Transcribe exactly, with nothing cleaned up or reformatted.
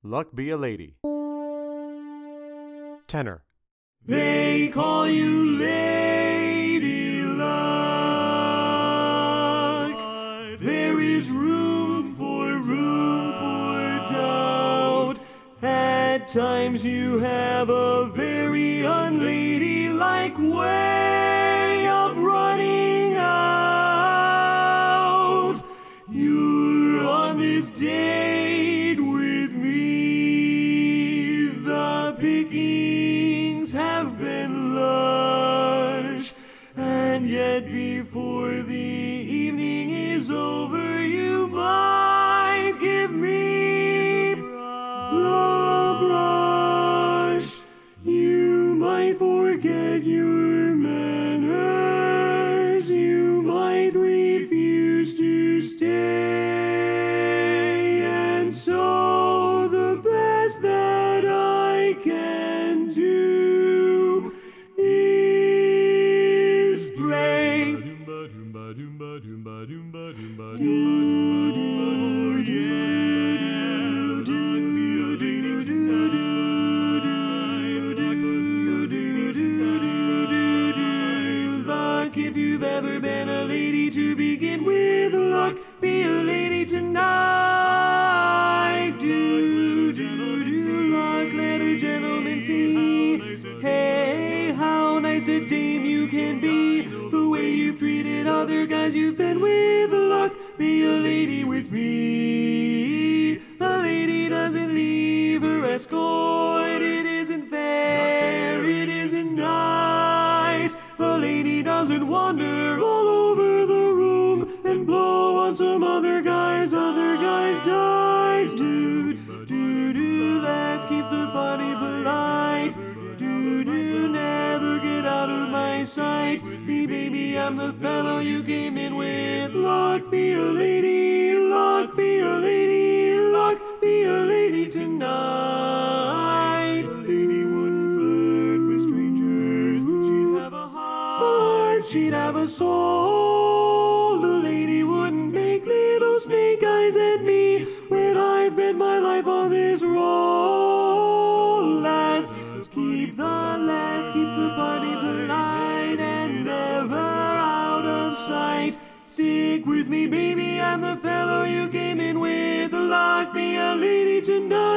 Luck be a lady. Tenor. They call you Lady Luck. There is room for room for doubt. At times you have a very unladylike way of running out. You're on this date with me. The pickings have been lush, and yet before the evening is over, you might give me the brush. You might forget your manners. You might refuse to stay, and so the best that I can do is break. Luck, if you've ever been a lady to begin with, luck, be a lady tonight. Do, do, do, luck, let a gentleman see. Hey, how nice a dame you can be. The way you've treated other guys you've been with, luck, be a lady with me. A lady doesn't leave her escort. It isn't fair, it isn't nice. The lady doesn't wander all over the room and blow on some other guys, other guys' dice. Dude, do, do, let's keep the party polite. Do, do, never get out of my sight. Me, baby, I'm the fellow you came in with. Luck, be a lady, luck, be a lady, luck, be a lady tonight. A lady wouldn't flirt with strangers. She'd have a heart, she'd have a soul. The lady wouldn't make little snake eyes at me when I've bet my life on this roll. Let's keep the, let's keep the party polite and never out of sight. Stick with me, baby, I'm the fellow you came in with. Luck, be a lady tonight.